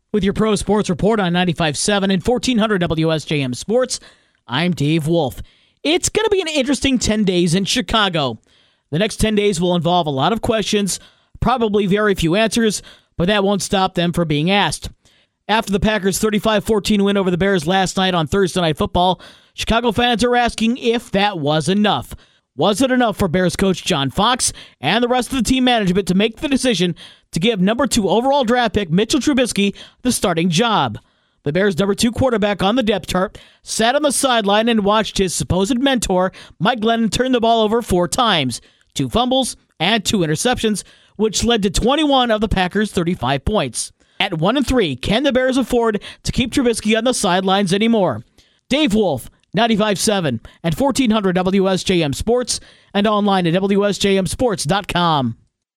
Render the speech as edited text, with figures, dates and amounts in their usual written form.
With your Pro Sports Report on 95.7 and 1400 WSJM Sports, I'm Dave Wolf. It's going to be an interesting 10 days in Chicago. The next 10 days will involve a lot of questions, probably very few answers, but that won't stop them from being asked. After the Packers' 35-14 win over the Bears last night on Thursday Night Football, Chicago fans are asking if that was enough. Was it enough for Bears coach John Fox and the rest of the team management to make the decision to give number 2 overall draft pick Mitchell Trubisky the starting job? The Bears' number 2 quarterback on the depth chart sat on the sideline and watched his supposed mentor, Mike Glennon, turn the ball over 4 times, 2 fumbles and 2 interceptions, which led to 21 of the Packers' 35 points. At 1-3, can the Bears afford to keep Trubisky on the sidelines anymore? Dave Wolf, 95.7 and 1400 WSJM Sports, and online at WSJMSports.com.